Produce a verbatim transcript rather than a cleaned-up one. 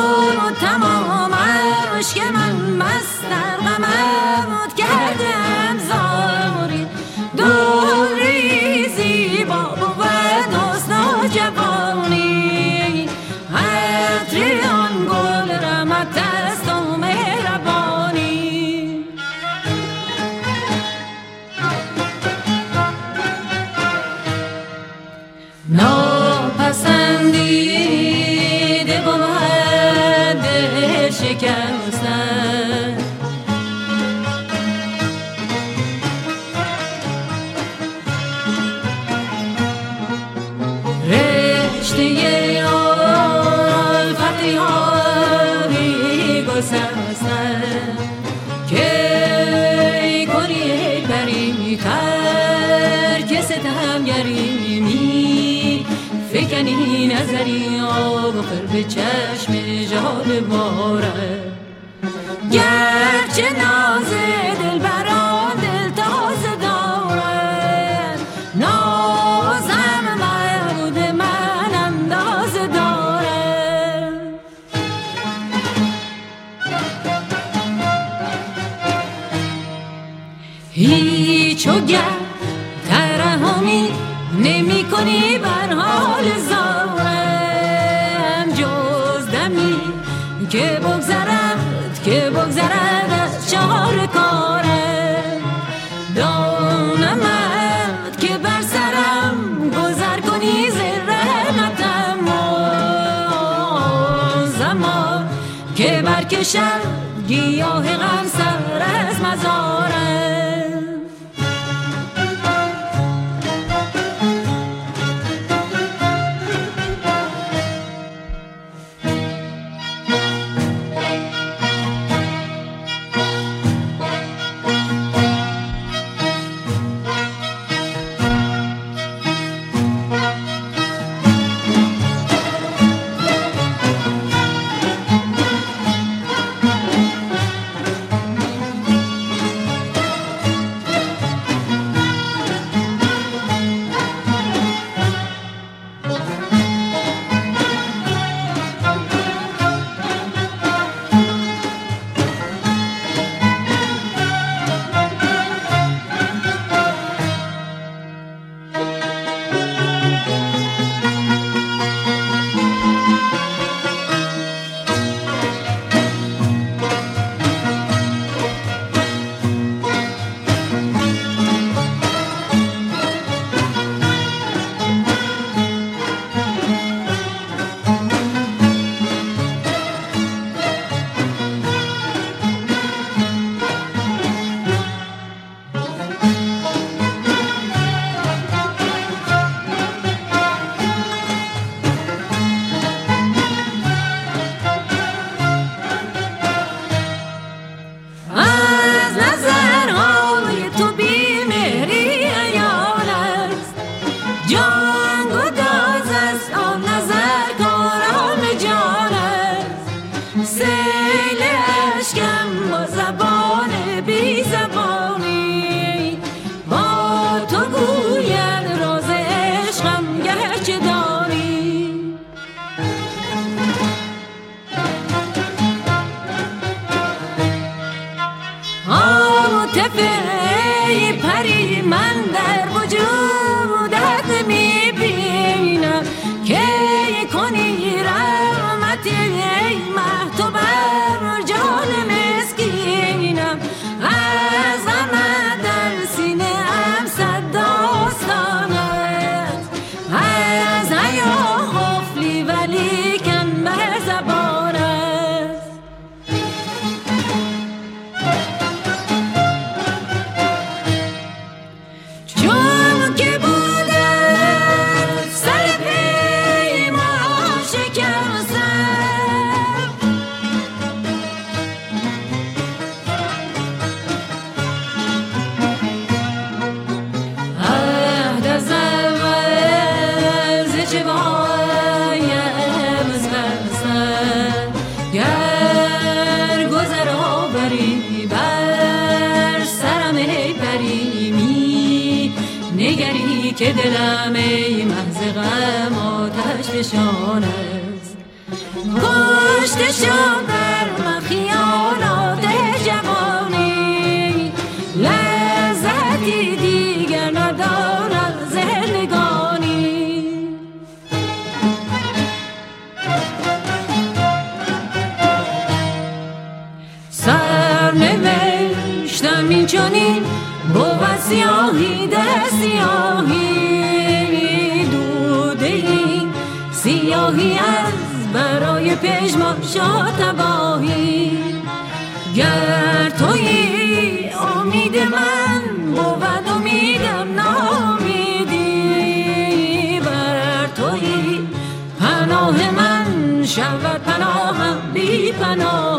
و تمامش که من مست در غمت کردم زاری دوری زیبا بود حسن و جوانی عطر آن گل رحمت است و مهربانی ناپسندیده بود شکستن رشته الفتی هایی گسستن که کنی بری ترک ستمگری می فکنی نظری آبخر به چشم جهان باره گرچه ناز دل بران دل تازه دارد نازم محمود من اندازه دارد هیچ و گر ترحمی نمی کنی بر حال زارم جز دمی که بگذرد که بگذرد از چهار کارم دانمت که بر سرم گذر کنی ز رحمتم زمان که برکشد گیاه غم سر از مزارم که دلم ای محض غم آتش فشان است. کشته شد در خیالات جوانی، لذتی دیگر ندارد زندگانی. سرنوشتم این چنین بود سیاهی در سیاهی، دوده این سیاهی از برای پژمان شد تباهی. گر تویی امید من بود امیدم ناامیدی، بر تویی پناه من شود پناهم بی پناه.